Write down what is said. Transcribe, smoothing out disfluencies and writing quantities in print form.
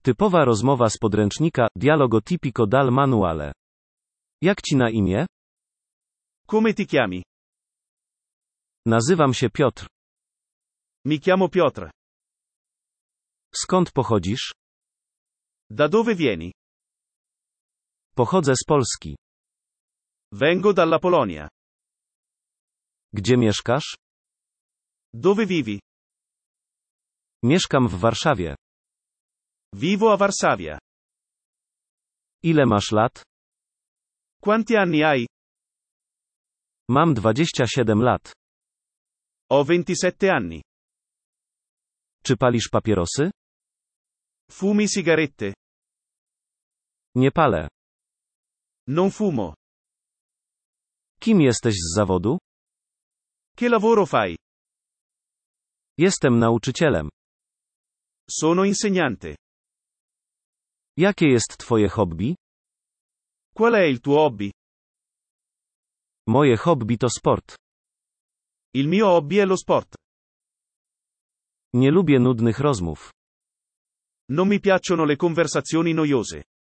Typowa rozmowa z podręcznika, dialogo tipico dal manuale. Jak ci na imię? Come ti chiami? Nazywam się Piotr. Mi chiamo Piotr. Skąd pochodzisz? Da dove vieni? Pochodzę z Polski. Vengo dalla Polonia. Gdzie mieszkasz? Dove vivi? Mieszkam w Warszawie. Vivo a Varsavia. Ile masz lat? Quanti anni hai? Mam 27 lat. Ho 27 anni. Czy palisz papierosy? Fumi sigarette? Nie palę. Non fumo. Kim jesteś z zawodu? Che lavoro fai? Jestem nauczycielem. Sono insegnante. Jakie jest twoje hobby? Qual è il tuo hobby? Moje hobby to sport. Il mio hobby è lo sport. Nie lubię nudnych rozmów. Non mi piacciono le conversazioni noiose.